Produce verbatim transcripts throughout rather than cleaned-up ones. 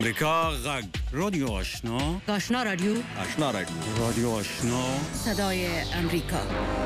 امریکا غږ رادیو آشنا آشنا رادیو آشنا رادیو رادیو آشنا صدای امریکا.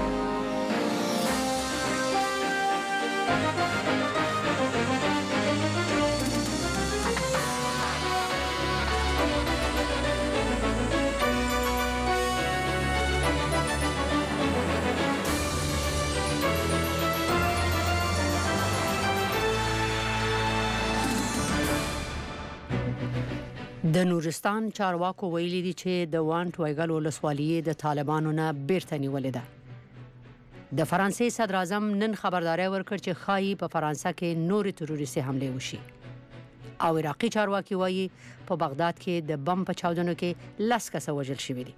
د نورستان چارواکو ویلي دي چې د وانټ وایګل ولسوالۍ د طالبانو نه بیرته نیولې ده. د فرانسې صدر اعظم نن خبرداري ورکړ چې خایي په فرانسه کې نورې تروریستي حمله وشي. او عراقي چارواکي وایي په بغداد کې د بم په چاودنو کې لس کسه وژل شوي دي.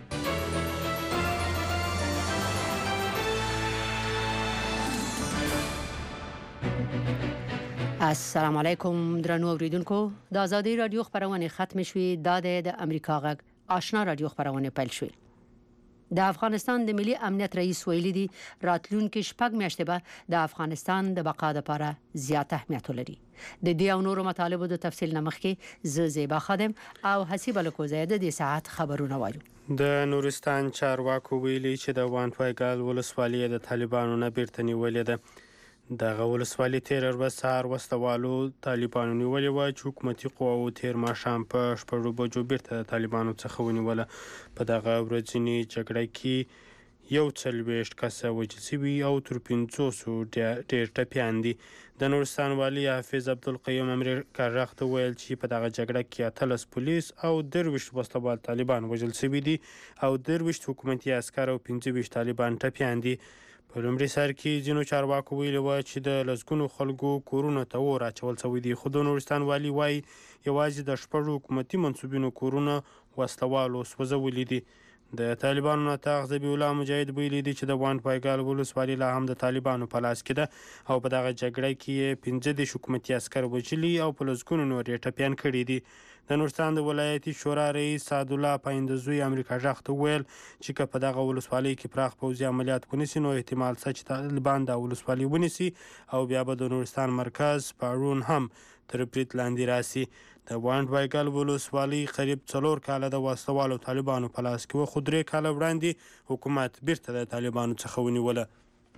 السلام علیکم درنو اوریدونکو، د آزادۍ رادیو خبرونه ختم شوې. دا د امریکا غږ آشنا رادیو خبرونه پیل شوې. د افغانستان د ملي امنیت رئیس ویلي دي راتلونکي شپږ میاشتې به د افغانستان د بقا لپاره زیات اهمیت لري. د دې او نورو مطالبو د تفصیل نه مخکې ز زیبا خادم او حسیب الکوزیده د ساعت خبرونه وایو. د نورستان چارواکو ویلي چې د وانټ وایګل ولسوالۍ د طالبانو نه بیرته نیولې ده. دغه ولسوالۍ تېره ورځ سهار وسلوالو طالبانو نیولې وه چې حکومتي قواوو تېر ماښام په شپږو بجو بیرته د طالبانو څخه ونیوله. په دغه ورځني جګړه کې یو څلوېښت کسه وژل شوي او تر پنځوسو ډېر ټپیان دي. د نورستان والي حافظ عبدالقیوم امریکا غږ ته وویل چې په دغه جګړه کې اتلس پولیس او درویشت وسلوال طالبان وژل شوي دي او درویشت حکومتي عسکر او پنځه ویشت طالبان ټپیان دي. په لومړي سر کې ځینو چارواکو ویلي وه چې د لسګونو خلکو کورونو ته اور اچول شوی دی، خو د نورستان والي وایي یوازې د شپږو حکومتي منصوبینو کورونه وسلوالو سوځولي دي. د طالبانو ناطق ذبیح الله مجاهد ویلي دي چې د وانټ وایګل ولسوالۍ لا هم د طالبانو په لاس کې ده او په دغه جګړه کې یې پنځه دېرش حکومتي عسکر وژلي او په لسګونو نور یې ټپیان کړي دي. د نورستان د ولایتي شورا رئیس سعدالله پایندزوی امریکا غږ ته وویل چې که په دغه ولسوالۍ کې پراخ پوځي عملیات ونیسي نو احتمال شته چې طالبان دا ولسوالۍ ونیسي او بیا به د نورستان مرکز پارون هم تر برید لاندې راسي. د وانټ وایګل ولسوالۍ قریب څلور کاله د وسلوالو طالبانو په لاس کې وه، خو درې کاله وړاندې حکومت بیرته د طالبانو څخه ونیوله.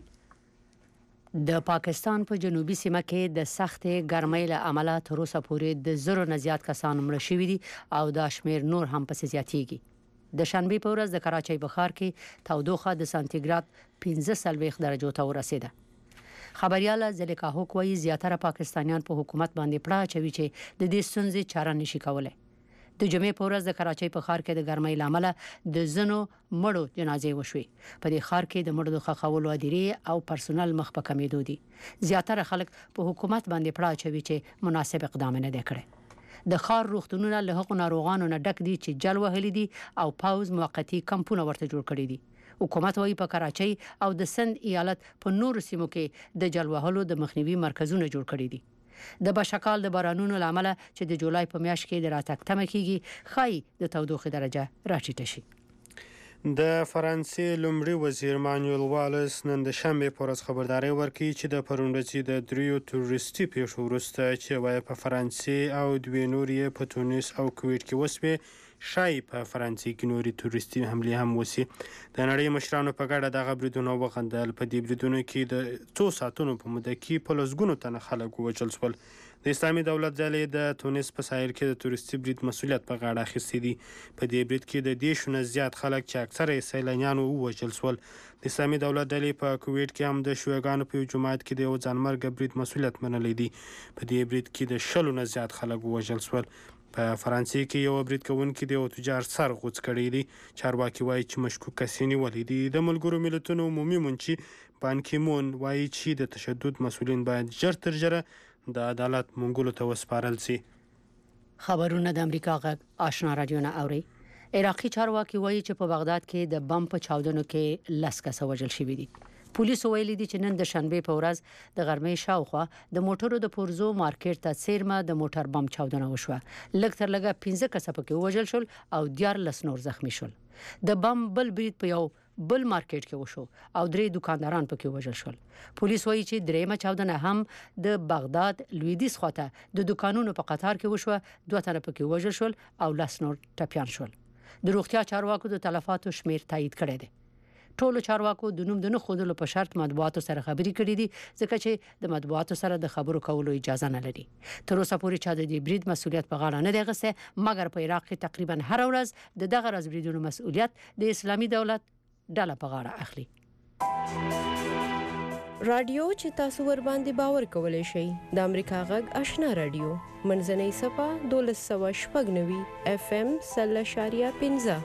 د پاکستان په جنوبي سیمه کې د سختې ګرمۍ له امله تر اوسه پورې د زرو نه زیات کسان مړه شوي دي او دا شمیر نور هم پسې زیاتیږي. د شنبې په ورځ د کراچۍ بخار کې تودوخه د سانتیګراد پنځه څلوېښت درجو ته ورسېده. خبرياله زلیکا هوک وایي زیاتره پاکستانیان په حکومت باندې پړه اچوي چې د دې ستونزې چاره نشي کولی. د جمعې په ورځ د کراچۍ په ښار کې د ګرمۍ له امله د ځینو مړو جنازې وشوې. په دې ښار کې د مړو د ښخولو هدیرې او پرسونل مخ په کمېدو دي. زیاتره خلک په حکومت باندې پړه اچوي چې مناسب اقدام نه دی کړی. د ښار روغتونونه له هغو ناروغانو نه ډک دي چې جل وهلي دي او پوځ موقتي کمپونه ورته جوړ کړي دي. حکومت وايي په کراچۍ او د سند ایالت په نورو سیمو کې د جل وهلو د مخنیوي مرکزونه جوړ کړي دي. د بشکال د بارانونو له امله چې د جولای په میاشت کې د راتګ تمه کیږي ښایي د تودوخې درجه راټیټه شي. د فرانسې لومړي وزیر مانویل والس نن د شنبې په ورځ خبرداری ورکړي چې د پرون ورځې د دریو تروریستي پیښو وروسته چې وایي په فرانسې او دوې نورې په تونس او کویټ کې وسوې، شایي په فرانسې کې نورې تروریستي حملې هم وسي. د نړۍ مشرانو په ګډه دغه بریدونه وغندل. په دې بریدونو کې د څو ساعتونو په موده کې په لسګونو تنه خلک ووژل شول. د اسلامي دولت ډلې د تونس په ساحل کې د تروریستي برید مسؤلیت په غاړه اخیستی دی. په دې برید کې د دېرشو نه زیات خلک چې اکثره یې سیلانیان ووژل شول. د اسلامي دولت ډلې په کویټ کې هم د شیعهګانو په یو جومات کې د یو ځانمرګه برید مسؤلیت منلی دی. په دې برید کې د شلو نه زیات خلک ووژل شول. په فرانسې کې یو برید کوونکي د یو تجار سر غوڅ کړی دی. چارواکي وایي چې مشکوک کس یې نیولی دی. د ملګرو ملتونو عمومي منشي بان کی مون وایي چې د تشدد مسؤلین باید ژر تر ژره د عدالت منګولو ته وسپارل شي. خبرونه د امریکا غږ آشنا رادیو نه اوري. عراقي چارواکي وایي چې په بغداد کې د بم په چاودنو کې لس کسه وژل شوي دي. پولیسو ویلي دي چې نن د شنبې په ورځ د غرمې شاوخوا د موټرو د پورزو مارکیټ ته څیرمه د موټر بم چاودنه وشوه. لږ تر لږه پنځه کسه پکې ووژل شول او دیارلس نور زخمی شول. د بم بل برید په یو بل مارکیټ کې وشو او درې دکانداران پکې وژل شول. پولیس وایي چې درېمه چاودنه هم د بغداد لویدیځ خواته د دکانونو په قطار کې وشوه. دوه تنه پکې وژل شول او لس نور ټپیان شول. د روغتیا چارواکو د تلفاتو شمیر تایید کړی دی. ټولو چارواکو د نوم د نه ښودلو په شرط مطبوعاتو سره خبرې کړې دي ځکه چې د مطبوعاتو سره د خبرو کولو اجازه نه لري. تر اوسه پورې چا د دې برید مسؤلیت په غاړه نه دی اخیستی، مګر په عراق کې تقریبا هر ورځ د دغه راز بریدونو مسؤلیت د اسلامي دولت ډله په غاړه اخلي. رادیو چې تاسو ور باندې باور کولای شئ د امریکا غږ آشنا رادیو منځنۍ صفه دولس سوه شپږ نوي اف ام سل اشاریه پنځه.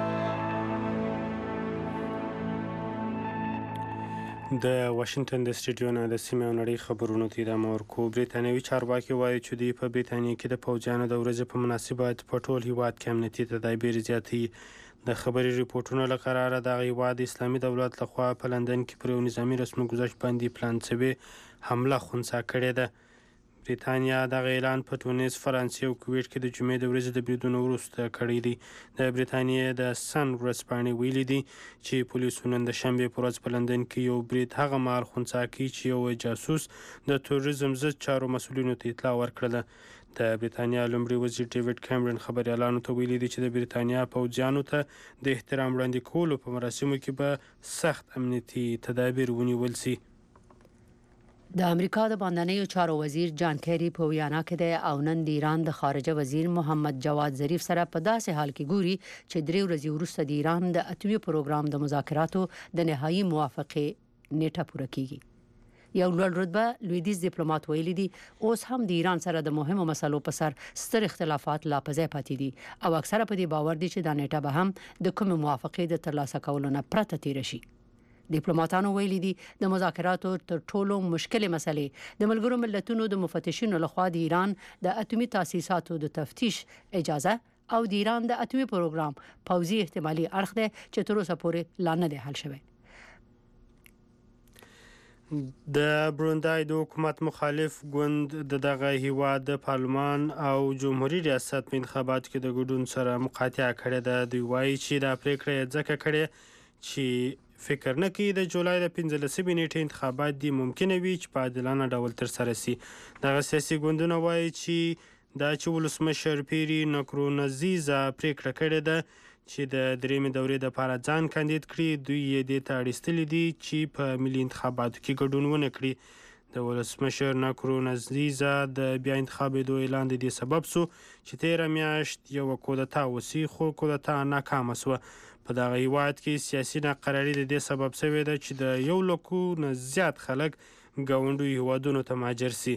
د واشنگټن د سټډیو نه د سیمې او نړۍ خبرونو ته ادامه ورکوو. بریتانیوي چارواکي وایي چې دوی په بریتانیا کې د پوځیانو د ورځې په مناسبت په ټول هیواد کې امنیتي تدابیر زیاتوي. د خبري ریپورتونو له قراره د هیواد اسلامي دولت لخوا په لندن کې پر یو نظامي رسمي ګذشت باندې پلان شوې حمله خنثی کړې ده. بریتانیا دغه اعلان په تونس، فرانسې او کویټ کې د جمعې د ورځې د بریدونو وروسته کړی دی. د بریتانیا د سن ورځپاڼې ویلي دي چې پولیسو نن د شنبې په ورځ په لندن کې یو برید هغه مهال خنثی کړی چې یو جاسوس د تروریزم ضد چارو مسؤلینو ته اطلاع ورکړله. د بریتانیا لومړي وزیر ډیوډ کیمرن خبريالانو ته ویلي دي چې د بریتانیا پوځیانو ته د احترام وړاندې کولو په مراسمو کې به سخت امنیتي تدابیر ونیول شي. د امریکا د باندنیو چارو وزیر جان کیری په ویانا کې دی او نن د ایران د خارجه وزیر محمد جواد ظریف سره په داسې حال کې ګوري چې درې ورځې وروسته د ایران د اتمي پروګرام د مذاکراتو د نهایي موافقه نیټه پوره کیږي. یو لوړ رتبه لویدیځ ډیپلوماټ ویلي دي اوس هم د ایران سره د مهمو مسلو په سر ستر اختلافات لا په ځای پاتې دي او اکثره په دې باور دي چې دا نیټه به هم د کوم موافقه د ترلاسه کولو نه پرته تیر شي. ډیپلوماټانو ویلي دي د مذاکراتو تر ټولو مشکله مسلې د ملګرو ملتونو د مفتشینو لخوا د ایران د اتمي تاسیساتو د تفتیش اجازه او د ایران د اتمي پروګرام پوځي احتمالي اړخ دی چې تر اوسه پورې لا نه دی حل شوی. د بروندای د حکومت مخالف ګوند د دغه هیواد د پارلمان او جمهوریت ریاست په انتخاباتو کې د ګډون سره مقاطعه کړې ده. دوی وایي چې دا پریکړه ځکه کړې چې فکر نه کوي د جولای د پنځلسمې نیټې انتخابات دي ممکنه وي چې په عادلانه ډول ترسره شي. دغه سیاسي ګوندونه وایي چې دا چې ولسمشر پیری نکرونزیزه پریکړه کړې ده چې د درېمې دورې دپاره ځان کاندید کړي، دوی یې دې ته اړیستلي دي چې په ملي انتخاباتو کې ګډون ونه کړي. د ولسمشر نکرونزیزه د بیا انتخابېدو اعلان د دې سبب سو چې تېره میاشت یوه کودتا وسي خو کودتا ناکامه سوه. په دغه هیواد کې سیاسي ناقراري د دې سبب شوې ده چې د یو لکو نه زیات خلک ګاونډیو هیوادونو ته مهاجر سي.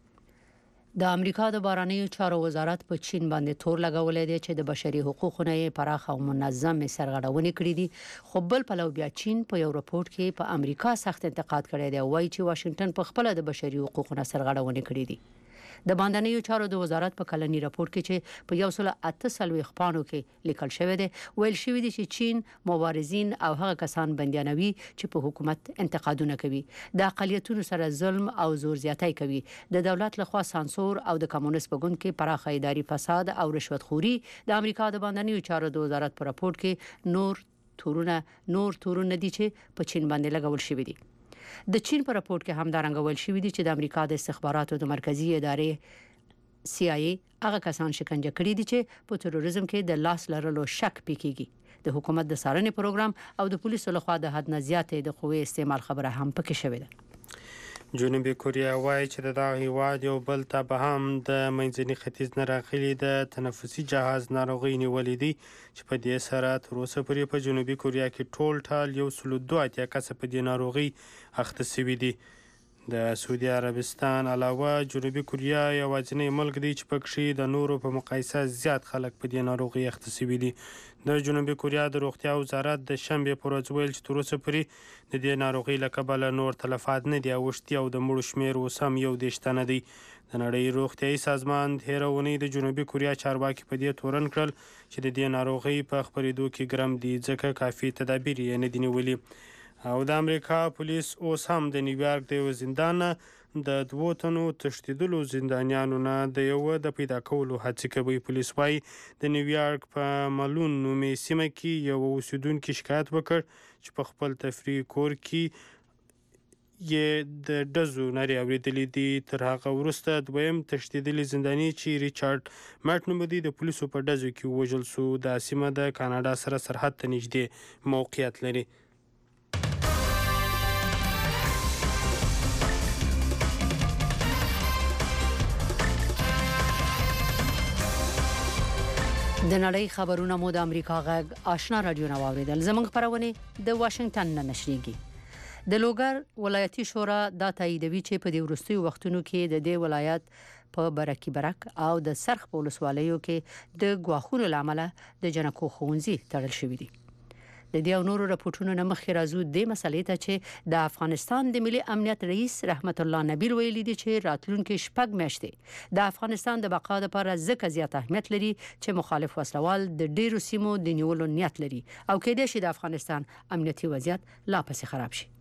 د امریکا د بهرنیو چارو وزارت په چین باندې تور لګولې دی چې د بشري حقوقو نه پراخ او منظم سرغړونې کړې دي. خو بل پلو بیا چین په یو رپورت کې په امریکا سخت انتقاد کړی دی، وایي چې واشنگټن په خپل د بشري حقوقو نه سرغړونې کړې دي. د باندنیو چارو د وزارت په کلنی راپور کې چې په یو سل اته څلوېښت پاڼو کې لیکل شوی دی ویل شوی دی چې چین مبارزین او هغه کسان بندیانوي چې په حکومت انتقادونه کوي، د اقلیتونو سره ظلم او زور زیاتی کوي، د دولت لخوا سانسور او د کمونیست په ګوند کې پراخه اداري فساد او رشوت خوري. د امریکا د باندنیو چارو د وزارت په راپور کې نور تورونه نور تورونه دي چې په چین باندې لګول شوی دي. د چین په راپور کې هم دارنګ ویل شوی دی چې د امریکا د استخباراتو د مرکزی ادارې سی آی ای هغه کسان شکنجه کړي دي چې په تروریزم کې د لاس لرلو شک پکېږي. د حکومت د څارنې پروګرام او د پولیسو لخوا د حد نه زیاتې د قوې استعمال خبره هم پکې شوې ده. جنوبي کوریا وایي چې د دغه هیواد یو بل ته به هم د منځني ختیځ نه راغلي د تنفسي جهاز ناروغۍ نیولې دي چې په دې سره تر اوسه پورې په جنوبي کوریا کې ټول ټال یو سل دوه اتیا کسه په دې ناروغۍ اخته شوي دي. د سعودي عربستان علاوه جنوبي کوریا یوازینی ملک دی چې پکې د نورو په مقایسه زیات خلک په دې ناروغۍ اخته شوي دي. د جنوبي کوریا د روغتیا وزارت د شنبې پر ورځ ویل چې تر اوسه پورې د دې ناروغۍ له کبله نور تلفات نه دي اوښتي او د مړو شمېر اوس هم یو دېرش تنه دی. د نړۍ روغتیایي سازمان تېره اونۍ د جنوبي کوریا چارواکي په دې تورن کړل چې د دې ناروغۍ په خپرېدو کې ګرم دي ځکه کافي تدابیر یې نه دي نیولي. او د امریکا پولیس اوس هم د نیویارک د یو زندان د دوو تنو تښتېدلو زندانیانو نه د یوه د پیدا کولو هڅې کوي. پولیس وایي د نیویارک په ملون نومې سیمه کې یو اوسیدونکي شکایت وکړ چې په خپل تفریح کور کې یې د ډزو نارې اورېدلې دي. تر هغه وروسته دویم تښتېدلی زنداني چې ریچارډ مټ نومېده د پولیسو په ډزو کې ووژل سو. دا سیمه د کاناډا سره سرحد ته نږدې موقعیت لري. د نړۍ خبرونه مو د امریکا غږ آشنا رادیو نه واوریدل. زموږ خبرونه د واشنگټن نه نشریږي. د لوګر ولایتي شورا دا تاییدوي چې په دې وروستیو وختونو کې د دې ولایت په برکي برک او د سرخ په ولسوالیو کې د ګواښونو لامل د جنکو ښوونځي تړل شوي دي. د دې او نورو راپورټونو نه مخکې راځو د مسلې ته چې د افغانستان د ملي امنیت رئیس رحمت الله نبیل ویلي دي چې راتلونکي شپږ میاشتې د افغانستان د بقا لپاره ځکه زیات اهمیت لري چې مخالف وسلوال د ډیرو سیمو د نیولو نیت لري او کېدای شي د افغانستان امنیتي وضعیت لا پسې خراب شي.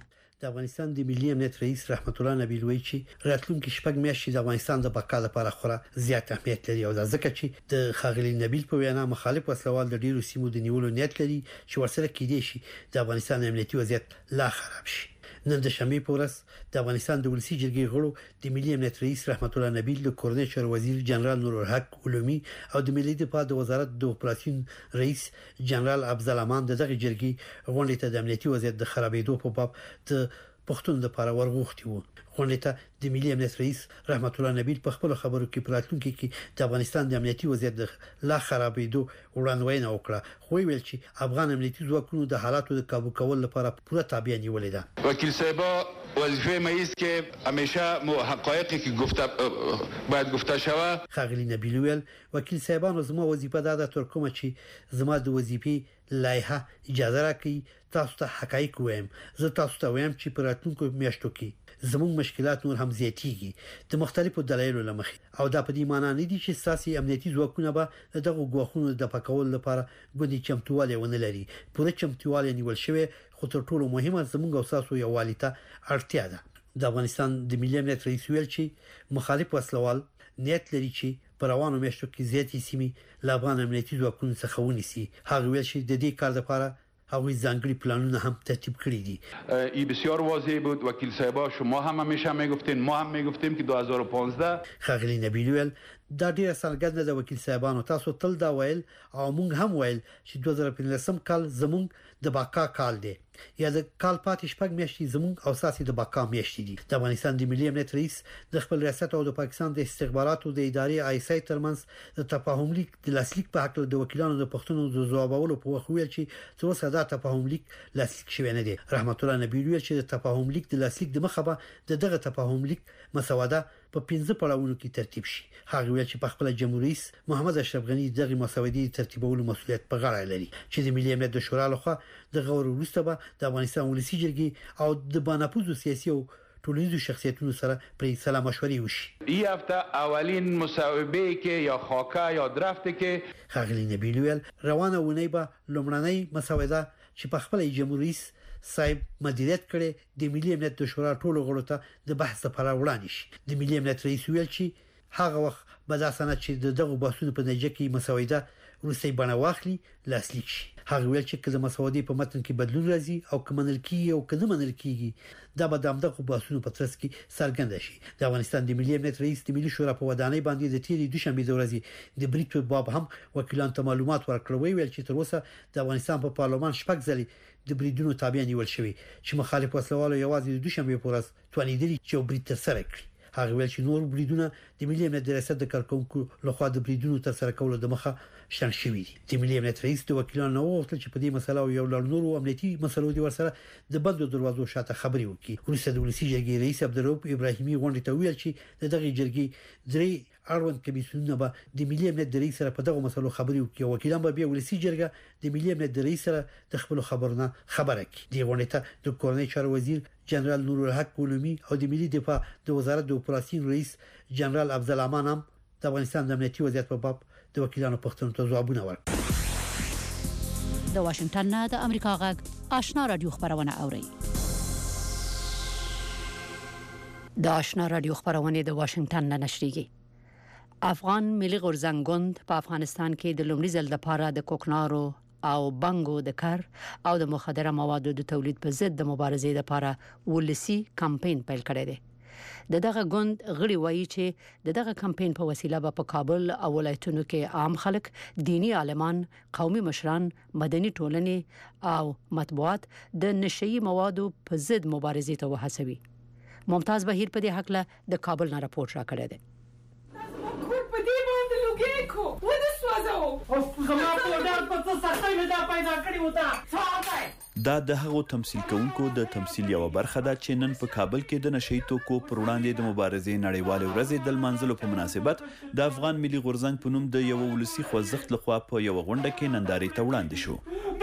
د افغانستان د ملي امنیت رئیس رحمت الله نبیل وایي چې راتلونکي شپږ میاشتې د افغانستان د بقا لپاره خورا زیات اهمیت لري او دا ځکه چې د خاغلی نبیل په وینا مخالف وسلوال د ډیرو سیمو د نیولو نیت لري چې ورسره کېدای شي د افغانستان امنیتي وضعیت لا خراب شي. نن د شنبې په ورځ د افغانستان د ولسی جرګې غړو د ملي امنیت رئیس رحمت الله نبیل د کورنۍ چارو وزیر جنرال نور الحق علومي او د ملي دفاع د وزارت د اپراسیون رئیس جنرال افضل امان دغه جرګې غونډې ته د امنیتي وضعیت د خرابېدو په باب د پښتون د لپاره ورغوښتي وو. غونډې ته د ملي امنیت رئیس رحمت الله نبیل په خپل خبرو کې پراتونکو کې د افغانستان د امنیتي وضعیت د لا خرابېدو وړاندوینه وکړه. خو ویل چې افغان امنیتي ځواکونو د حالاتو د قابو کول لپاره پوره تابع نیولې ده. وکیل صاحب وظیفه مېز کې همیشه مو حقایقی که گفته باید گفته شوه. خاغلی نبیل ویل وکیل صاحبانو زما وظیفه ده تر کومه چې زما د وظیفې لایحه اجازه راکړي تاسو ته حقایق وایم. زه تاسو ته وایم چې په راتلونکو میاشتو کې زموږ مشکلات نور هم زیاتېږي د مختلفو دلایلو لمخې او دا په دې معنی نه دي چې سیاسي امنیتي ځواکونه به دغه ګواښونو د پکول لپاره ګوندي چمتواله ونه لري. پوره چمتواله نیول شوی خو تر ټولو مهمه زموږ او تاسو یووالي ته اړتیا ده. د افغانستان د ملي امنیت رئیس ویل چې مخالف وسلوال نیت لري چې په روانو میاشتو کې زیاتې سیمې له افغان امنیتي ځواکونو څخه ونیسي. هغه ویل چې د دې کار لپاره هغوی ځانګړي پلانونه هم ترتیب کړی دي. این بسیار واضح بود وکیل صاحبا، شما هم همیشه میگفتین ما هم میگفتیم که دو هزار و پانزده خاغلی نبیل ویل دا ډیره څرګنده ده وکیل صاحبانو تاسو تل دا ویل او موږ هم ویل چې دوه زره پنځلسم کال زموږ د بقا کال دی یا د کال پاتې شپږ میاشتې زموږ او ساسي د بقا میاشتې دي. د افغانستان د ملي امنیت رئیس د خپل ریاست او د پاکستان د استخباراتو د ادارې آی اس آی ترمنځ د تفاهم لیک د لاسلیک په حق د وکیلانو د پښتنو د ځوابولو په وخت ویل چې تر اوسه دا تفاهم لیک لاسلیک شوی نه دی. رحمت الله نبیل ویل چې د تفاهم لیک د لاسلیک د مخه به دغه تفاهم لیک مسوده په پنځه پړاوونو کې ترتیب شي. هغه ویل چې په خپل جمهوریت رئیس محمد اشرف غنی دغه مسودې ترتیبولو مسؤلیت په غاړه لري چې د ملي امنیت د شورا لخوا د غور وروسته به د افغانستان ولسی جرګې او د باناپوزو سیاسي او ټولنیزو شخصیتونو سره پرې سلا مشورې وشي. این هفته اولین مصاحبه که یا خاکه یا درفته که خاغلی نبیل ویل روانه ونی به لومړنۍ مسوده چې په خپل جمهوریت رئیس صاحب مدیریت کړي د ملي امنیت د شورا ټولو غړو ته د بحث لپاره وړاندې شي. د ملي امنیت رئیس ویل چې هغه وخت به دا سند چې دغه بحثونو په نتیجه کې مسوده روسي بڼه واخلي لاسلیک شي. هغه ویل چې کله مسودې په متن کې بدلون راځي او کمنل کیږي او کنه منل کیږي دا به د امدغه بحثونو په ترڅ کې څرګند شي. د افغانستان د ملي امنیت رئیس د ملي شورا په ودانۍ باندې د تیری دوشنبه د ورځې د بریټ په باب هم وکیلان ته معلومات ورکړل. ویل چې تر اوسه د افغانستان په پارلمان شپږ ځلې د بریډونو تابع نیول شوی چې مخالف وسلوالو یوازې د دوشنبه په ورځ توانیدلی چې بریټ تر سره کړي. هغه ویل چې نور بریډونه د ملي امنیت د ریاست د کارکونکو لخوا د بریډونو تر سره کولو د مخه شان شوی دي. د ملي امنیت رئیس د وکیلانو وغوښتل چې په دې مسله او یو لړ نورو امنیتي مسلو د ورسره د بندو دروازو شاته خبري وکړي. وروسته د ولسی جرګې رئیس عبدالرؤف ابراهیمي غونډې ته ویل چې دغه جرګې درې اړوند کمیسیونونه به د ملي امنیت د رئیس سره په دغه مسلو خبري وکړي. وکیلان به بیا ولسی جرګه د ملي امنیت د رئیس سره د خپل خبرونه خبره کړي. د غونډې ته د کورنۍ چارو وزیر جنرال نور الحق علومي او د ملي دفاع د وزارت د اپراسیون رئیس جنرال افضل امان هم د افغانستان د امنیتي وضعیت په باب د وکیلانو پوښتنو ته ځوابونه ورکړل. د واشنگټن نه د امریکا غږ آشنا رادیو خبرونه اوري. د آشنا رادیو خبرونه د واشنگټن نه نشریږي. افغان ملي غورځنګ ګوند په افغانستان کې د لومړي ځل لپاره د کوکنارو او بنګو د کار او د مخدره موادو د تولید په ضد د مبارزې لپاره ولسی کمپاین پیل کړی دی. د دغه ګوند غړي وایي چې د دغه کمپاین په وسیله به په کابل او ولایتونو کې عام خلک، دینی عالمان، قومي مشران، مدني ټولنې او مطبوعات د نشئی موادو په ضد مبارزې ته وهڅوي. ممتاز بهیر په دې حق له د کابل نه راپورټ راکړی دی. دا د هغو تمثيل کوونکو د تمثيل یو برخه ده چې نن په کابل کې د نشئی توکو پر وړاندې د مبارزې نړیواله ورځ د لمانځلو په مناسبت د افغان ملي غورځنګ په نوم د یو ولسی خوځښت لخوا په یو غونډه کې نندارې ته وړاندې شو.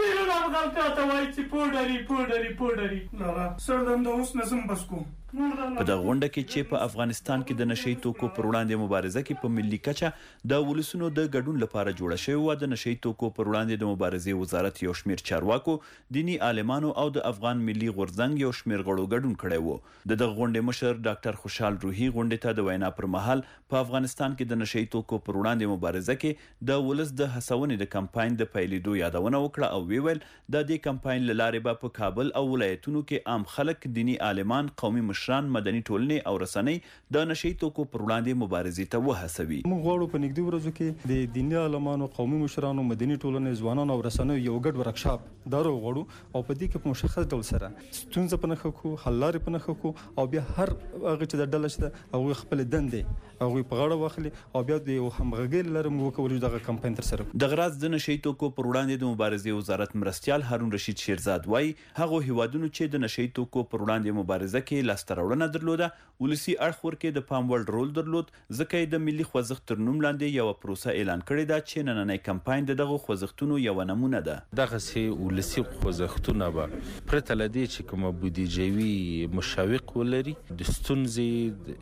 په دغه غونډه کې چې په افغانستان کې د نشئی توکو پر وړاندې مبارزه کې په ملي کچه د ولسونو د ګډون لپاره جوړه شوې و. د نشئی توکو پر وړاندې د مبارزې وزارت یو شمېر چارواکو، دینی عالمانو او د افغان ملي غورځنګ یو شمېر غړو ګډون کړی و. د دغه غونډې مشر ډاکټر خوشحال روحي غونډې ته د وینا پر مهال په افغانستان کې د نشئی توکو پر وړاندې مبارزه کې د ولس د هڅونې د کمپاین د پیلېدو یادونه وکړه او ویل د دې کمپاین لاره به په کابل او ولایتونو کې عام خلک، دینی عالمان، قومي مشران، مدني ټولنې او رسنۍ د نشئی توکو پر وړاندې مبارزې ته وهڅوي. موږ غواړو په نږدې ورځو کې د دیني عالمانو، قومي مشرانو، مدني ټولنې، ځوانانو او رسنیو یو ګډ ورکشاپ دارو غواړو او په دې کې په مشخص ډول سره ستونزه په نښه کو، حل لارې په نښه کو او بیا هر هغه چې د ډله شته هغه خپل دندې هغه په غاړه واخلي او بیا د همغږۍ لپاره موږ وکولو دغه کمپاین تر سره. د غراض د نشئی توکو پر وړاندې د مبارزې وزارت مرستيال هارون رشید شیرزاد وایي هغه هیوادونو چې د نشئی توکو پر وړاندې مبارزه کې لاسته راوړنه درلوده ولسی اړخ ورکې د پام وړ رول درلود، ځکه د ملي خوځښت تر نوم لاندې یو پروسه اعلان کړې ده چې نننۍ کمپاین دغه خوځښتونو یو نمونه ده. دغه سي ولسی خوځښتونه به پرته لدی چې کوم بودیجوي مشوق ولري د ستونزې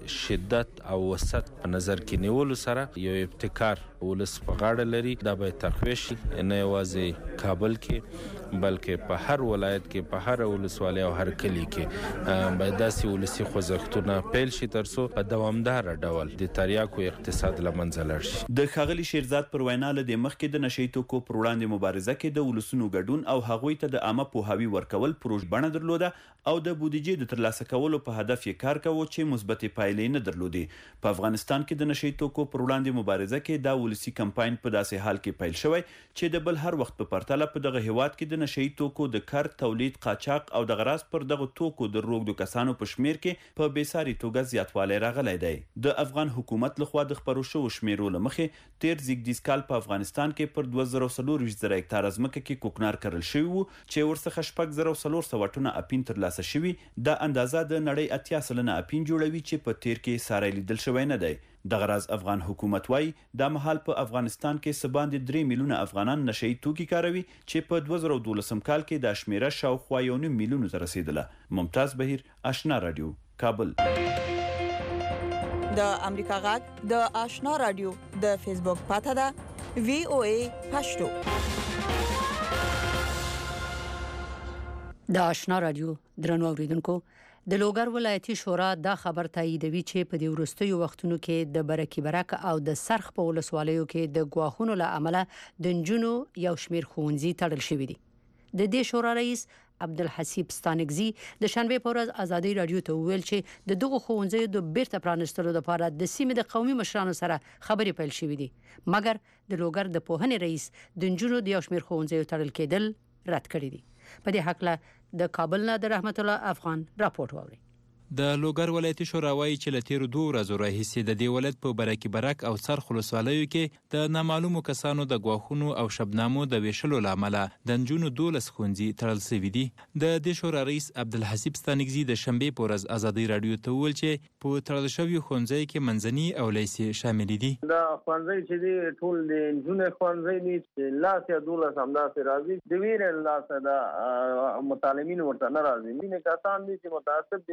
شدت او وسعت په نظر کې نیولو سره یو ابتکار ولس په غاړه لري. دا به تقویه شي نه یوازې کابل کې بلکې په هر ولایت کې، په هر ولسوالۍ او هر کلی کې باید داسې ولسی خوځښتونه پیل شي ترڅو په دوامدار ډول د تریاکو اقتصاد لمنځه لاړ شي. د ښاغلي شیرزاد پر وینا له د مخکې د نشئی توکو پر وړاندې مبارزه کې د ولسونو ګډون او هغوی ته د عامه پوهاوی ورکول پروژه بڼه درلوده او د بودیجې د ترلاسه کولو په هدف یې کار کاوه چې مثبتې پایلې نه درلودې. په افغانستان کې د نشئی توکو پر وړاندې مبارزه کې دا ولسی کمپاین په داسې حال کې پیل شوی چې د بل هر وخت په پرتله په دغه هیواد کې د نشئی توکو د کار، تولید، قاچاق او د غراض پر دغه توکو د روغدو کسانو په شمیر کې په بیساري توګه زیاتوالی راغلی دی. د افغان حکومت لخوا د خپرو شوو شمیرو له مخې تیر زیږدیز کال په افغانستان کې پر دوه زره څلور ویشت زره هکتاره ځمکه کې کوکنار کرل شوي وو چې ورڅخه شپږ زره څلور سوه ټنه اپین ترلاسه شوي. دا اندازه د نړۍ اتیا سلنه اپین جوړوي چې په تیر کې ساری لیدل شوی نه دی. د غراض افغان حکومت وايي دا مهال په افغانستان کې سباند درې میلیونه افغانان نشئی توکي کاروي چې په دوه زره دولسم کال کې د شمیره شاوخوا یو نیم میلیون ته رسیدله. ممتاز بهیر، آشنا رادیو، کابل. د امریکا غږ د آشنا رادیو د فیسبوک پاڼه ده وی او ای پښتو. د آشنا رادیو درنو اوریدونکو، د لوګر ولایتي شورا دا خبر تاییدوي چې په دې وروستیو وختونو کې د برکی برک او د سرخ په ولسوالیو کې د ګواښونو له امله د نجونو یو شمیر ښوونځي تړل شوي دي. د دې شورا رئیس عبدالحسیب ستانکزي د شنبه په ورځ ازادي رادیو ته ویل چې د دغه ښوونځیو د بیرته پرانستلو لپاره د سیمې د قومي مشرانو سره خبرې پیل شوې دي، مګر د لوګر د پوهنې رئیس د نجونو د یو شمیر ښوونځیو تړل کېدل رد کړی دي. په دې حق له د کابل نه د رحمت الله افغان راپورټ ووري. د لوګر ولایتي شورا وایي چې له تیرو دوه ورځو راهیسې د دې ولایت په برکی برک او څرخ ولسوالیو کې د نامعلومو کسانو د ګواښونو او شبنامو د ویشلو له امله د نجونو دولس ښوونځي تړل شوي دي. د دې شورا رئیس عبدالحسیب ستانکزي د شنبې په ورځ ازادي رادیو ته وویل چې په تړل شویو ښوونځیو کې منځني او لیسې شامل دي. دا ښوونځي چې دي ټول د نجونو ښوونځي دي چې لاس یا دولس همداسې راځي، د ویرې لاسه د متعلمین ورته نه راځي. مینې کسان دي چې متعصب دي، نه غواړي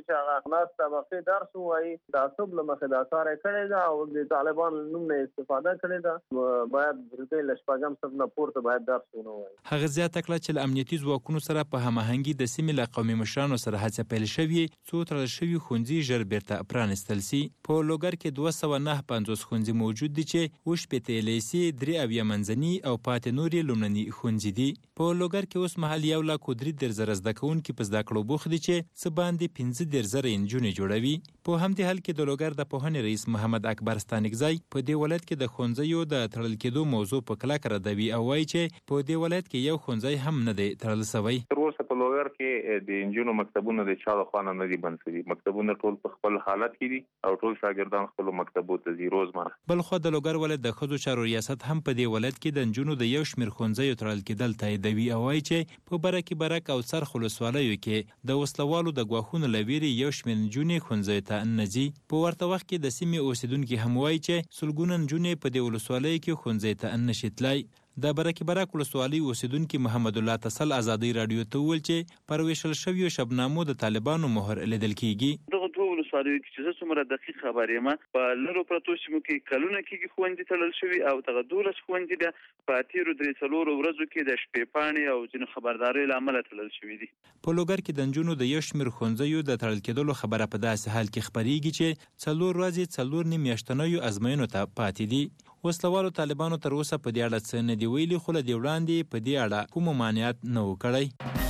چې هغه ناس طبقه درس وایي تعصب له مخې دا کار کړی دا او د طالبان نوم نه استفاده کړې ده باید د لشپاګم صف نه پورته باید درس ونه وایي. هغه زیاته کړه چې امنیتي ځواکونو سره په هماهنګي د سیمې له قومي مشرانو سره هڅه پیل شوې څو تړل شوي ښوونځي ژر بیرته پرانستل سي. په لوګر کې دوه سوه نهه پنځوس ښوونځي موجود دي چې اووه شپېته لیسې درې اویا منځني او پاتې نور یې لومړني ښوونځي دي. په لوګر کې اوس مهال یو لاک درې دېرش زره زده کوونکي په زده کړو بوخت دي چې څه باندې پنځه دېرش زره نجونې جوړوي. په همدې حال کې د لوګر د پوهنې رئیس محمد اکبر ستانکزی په دې ولایت کې د ښوونځیو د تړل کېدو موضوع په کلکه ردوي او وایي چې په دې ولایت کې یو ښوونځی هم نه دی تړل شوی. تر اوسه په لوګر کې د انجونو مکتبونه د چا لخوا نه دي بند شوي. مکتبونه ټول په خپل حالت کې دي او ټول شاګردان خپل مکتبو ته ځي روزمره. بل خو د لوګر ولایت د ښځو چارو ریاست هم په دې ولایت کې د انجونو د یو شمېر ښوونځیو تړل کېدل تاییدوي او وایي چې په برکې برک او څرخ ولسوالیو کې د وسلوالو د ګواښونو له ویرې یو شمېر نجونې ښوونځیو ته نه ځي. په ورته وخت کې د سیمې اوسیدونکي هم وایي چې سلګونه نجونې په دې ولسوالیو کې ښوونځي ته نه شي تللی. د برکې برک ولسوالۍ اوسیدونکي محمد الله تسل ازادۍ راډیو ته وویل چې پر ویشل شویو شبنامو د طالبانو مهر لیدل کیږي. دغه دوه ولسوالیو کې چې زه څومره دقیق خبر یم په لرو پرتو سیمو کې کلونه کېږي ښوونځي تړل شوي او دغه دولس ښوونځي بیا په تېرو درې څلورو ورځو کې د شپې پاڼې او ځینو خبرداریو له امله تړل شوي دي. په لوګر کې د نجونو د یو شمېر ښوونځیو د تړل کېدلو خبره په داسې حال کې خپرېږي چې څلور ورځې څلور نیم میاشتنیو ازموینو ته پاتې دي. وسلوالو طالبانو تر اوسه په دې اړه څه نه دي ویلي خو له دې وړاندې په دې اړه کوم ممانعت نه و کړی.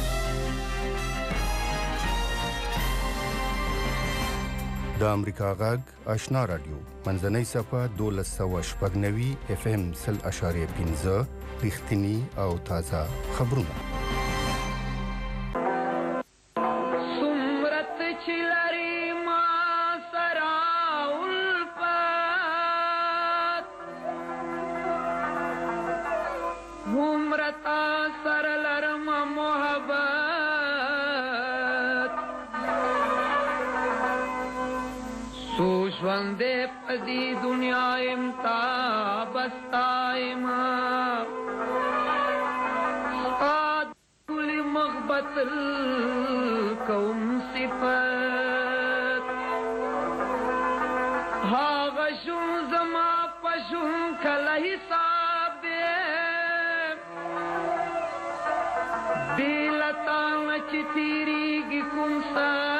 د امریکا غږ آشنا رادیو منځنۍ صفحه دولس سوه شپږ نوي اف ام سل اشاریه پنځه رښتینی او تازه خبرونه. ژوندې په دې دنیا یم تا بستایم ستا ټولې محبت کوم صفت هغه شون زما په شون کله حساب دی لتا چې تیریږي کوم سات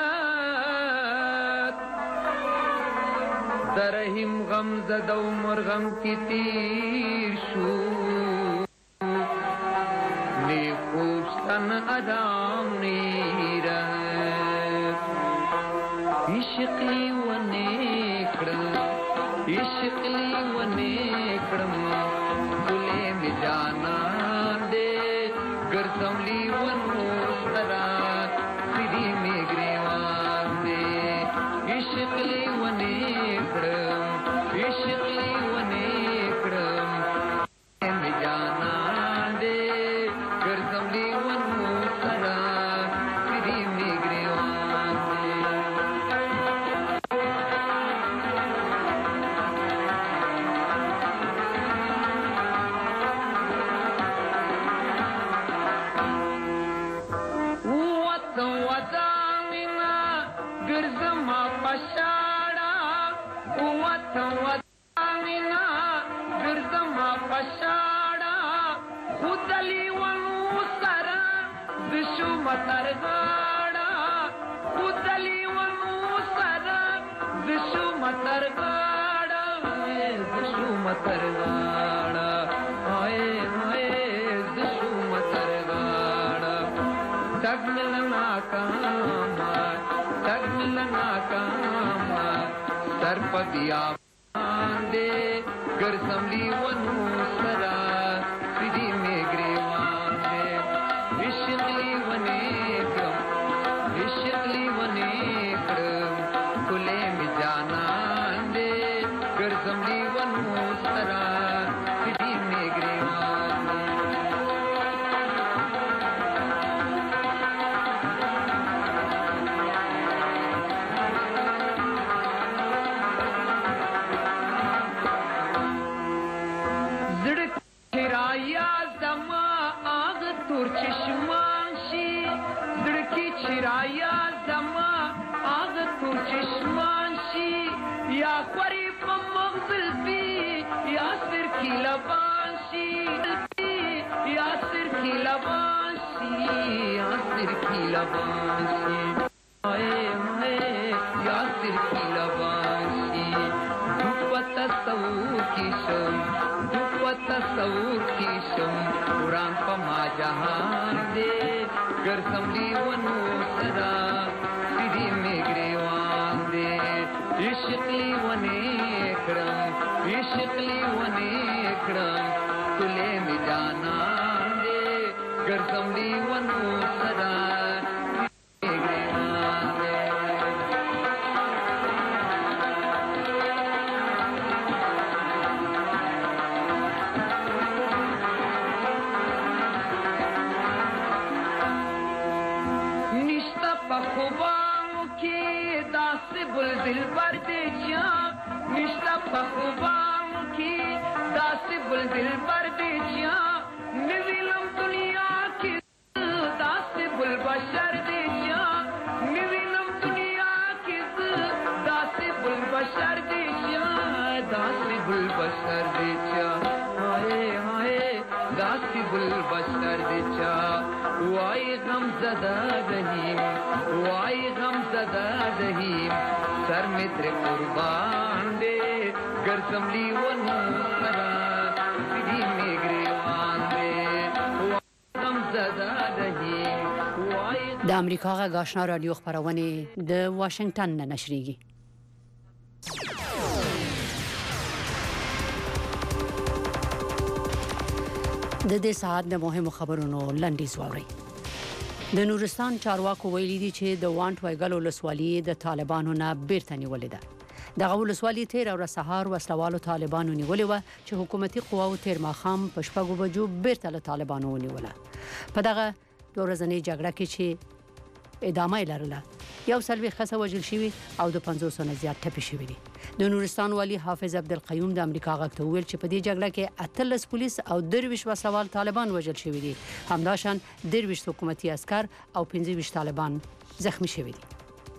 درهم غم زده عمر غم کی تیر شو نیکوستن ادام نیره عشقلی و نیکڑم عشقلی و نیکڑم گلے میں جانا دے گرزملی و نوسترا سری میں گریوان دے عشقلی و نیکڑم عشقلی و نیکڑم میں جانا دے گرزملی و نوسترا سری میں گریوان دے. مترغاڑا خودلی ونو سرا دشو مترغاڑا دشو مترغاڑا آئے آئے دشو مترغاڑا تگ ملنا کاما تگ ملنا کاما سر پدیا دے گر سملی ونو سرا سری میں گریوان دے عشقلی ونیکرم عشقلی ونیکرم کلے میں جانا دے گرزملی ونو سرا سری میں گریوان دے. زڑک چرایا زما آگ تور چشمان شی زڑکی چرایا زما آگ چشمان شي یا خوري په مغزل بي یا سر کی لبان شي یا سر کی لبان شي یا سر کی لبان شي اے مے یا سر کی لبان شي دوپت تصور کی شم دوپت تصور کی شم قرآن په ما جهان دے گر سملی ونو صدا سیدھی میں گریوان دے عشق لی ونے کرم عشق لی ونے کرم تلے میں جانا دے گر سملی ونو صدا سیدھی میں گریوان دے خوبانو کی داس بل دل بر دے جان نشتا خوبانو کی داس بل دل بر دے جان نویلم دنیا کی داس بل بشر دے جان نویلم دنیا کی داس بل بشر دے جان داس بل بشر دے جان ہائے ہائے داس بل بشر دے جان وائی غم زدہ دہیم وائی غم زدہ دہیم سر میں تر قربان دے گر سملی ونو سرا سیدھی میں گریوان دے وائی غم زدہ دہیم وائی د امریکا غږ آشنا رادیو خبرونه د واشنگټن نه نشریږي. د دې ساعت د مهمو خبرونو لنډیز واورئ. د نورستان چارواکو ویلي دي چې د وانټ وایګل ولسوالي د طالبانو نه بیرته نیولې ده. دغه ولسوالي تیر او سهار وسلوالو طالبانو نیولې و چې حکومتي قواو تیر ماخام په شپږو بجو بیرته له طالبانو ونیوله. په دغه دوه ورځنۍ جګړه کې چې ادامه یې لرله یو سلوي خسه وژل شوی او د پنځوس نه زیات ټپي شوی دي. د نورستان والی حافظ عبدالقیوم د امریکا غږ ته ویل چې په دې جګړه کې اتلس پولیس او درویش وسوال طالبان وژل شوی دي. همداشان درویش حکومتي عسكر او پنځه ویشت طالبان زخمی شوی دي.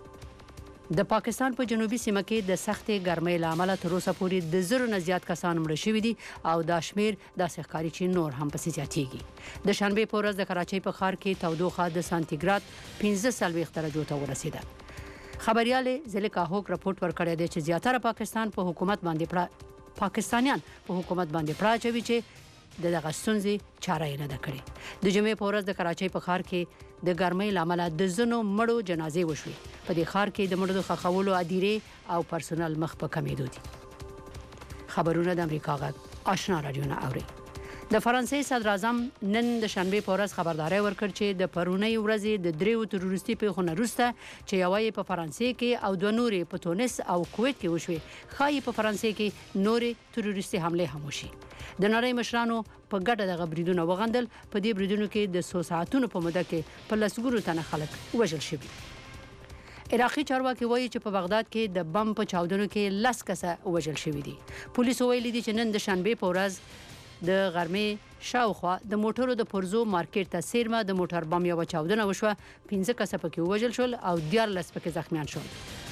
د پاکستان په جنوبي سیمه کې د سختې ګرمۍ له امله تر اوسه پورې د زرو نه زیات کسان مړه شوي دي او دا شمیر داسې ښکاري چې نور هم پسې زیاتېږي. د شنبې په ورځ د کراچۍ په ښار کې تودوخه د سانتیګراد پنځه څلوېښت درجو ته ورسېده. خبريال زلیکا هوک رپورټ ورکړی دی چې زیاتره پاکستان په حکومت باندې پړه پاکستانیان په حکومت باندې پړه چوي چې د دغه ستونزې چاره یې نه ده کړې. د جمعې په ورځ د کراچۍ په ښار کې د ګرمۍ له امله د ځینو مړو جنازې وشوې. په دې ښار کې د مړو د ښخولو ادیرې او پرسونل مخ په کمیدو دي. خبرونه د امریکا غږ آشنا رادیو نه اوري. د فرانسې صدر اعظم نن د شنبې په ورځ خبرداري ورکړ چې د پرونۍ ورځې د دریو تروریستي پیښو نه وروسته چې یوه یې په فرانسې کې او دوه نورې په تونس او کویت کې وشوې ښایي په فرانسې کې نورې تروریستي حملې هم وشي. د نړۍ مشرانو په ګډه دغه بریدونه وغندل. په دې بریدونو کې د څو ساعتونو په موده کې په لسګونو تنه خلک وژل شوي. عراقي چارواکي وایي چې په بغداد کې د بم په چاودنو کې لس کسه وژل شوي دي. پولیسو ویلي دي چې نن د شنبې په ورځ د غرمې شاوخوا د موټرو د پرزو مارکیټ ته سیرمه د موټر بم یو چاودنه وشوه. پنځه کسه پکې وژل شول او دیارلس پکې زخمیان شول.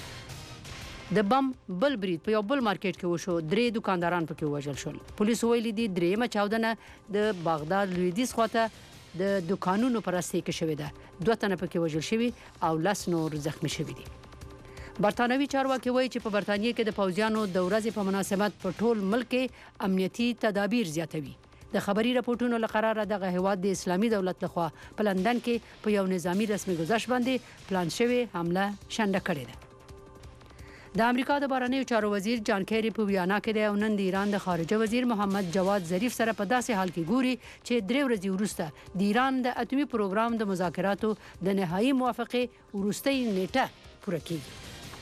د بم بل برید په یو بل مارکیټ کې وشو. درې دکانداران پکې وژل شول. پولیسو ویلي دي درېیمه چاودنه د بغداد لویدیځ خواته د دکانونو پر رسۍ کې شوې ده. دوه تنه پکې وژل شوي او لس نور زخمی شوي دي. برتانوي چارواکي وایي چې په برتانیې کې د پوځیانو د ورځې په مناسبت په ټول ملک کې امنیتي تدابیر زیاتوي. د خبري راپورټونو لقراره دغه هیواد د اسلامي دولت لخوا په لندن کې په یو نظامی رسمي گذشت باندې پلان شوی حمله شنډه کړې ده. د امریکا د بهرنیو چارو وزیر جان کیری په ویانا کې د نن د ایران د خارجه وزیر محمد جواد ظریف سره په داسې حال کې ګوري چې درې ورځې وروسته د ایران د اټومي پروګرام د مذاکراتو د نهایي موافقه وروستۍ نیټه پوره کیږي.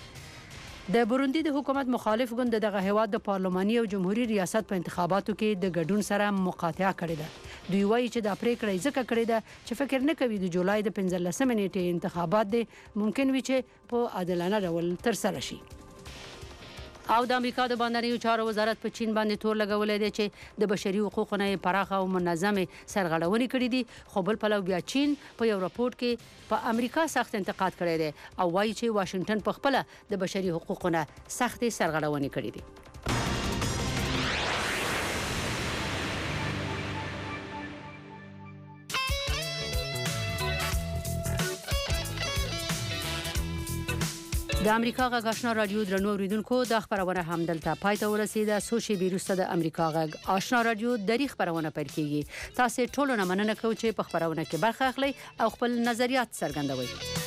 د بوروندي د حکومت مخالف ګوند دغه هیواد د پارلماني او جمهوریت ریاست په انتخاباتو کې د ګډون سره مقاطعه کړې ده. دوی وایي چې دا پریکړه یې ځکه کړې ده چې فکر نه کوي د جولای د پنځلسمې نیټې انتخابات دي ممکن وي چې په عادلانه ډول ترسره شي. او د امریکا د بهرنیو چارو وزارت په چین باندې تور لګولې دی چې د بشري حقوقو نه پراخه او منظمه سرغړونې کړې دي خو بل پلو بیا چین په یو راپورټ کې په امریکا سخت انتقاد کړی دی او وایي چې واشنگټن په خپل د بشري حقوقو نه سخت سرغړونې کړې دي. د امریکا غږ آشنا رادیو درنو اوریدونکو د خبرونه هم دلته پای ته ورسیده. سوشي بیروسته د امریکا غږ آشنا رادیو د خبرونه پیل کیږي. تاسو ټول نه مننه کوم چې په خبرونه کې برخه اخلي او خپل نظریات څرګندوي.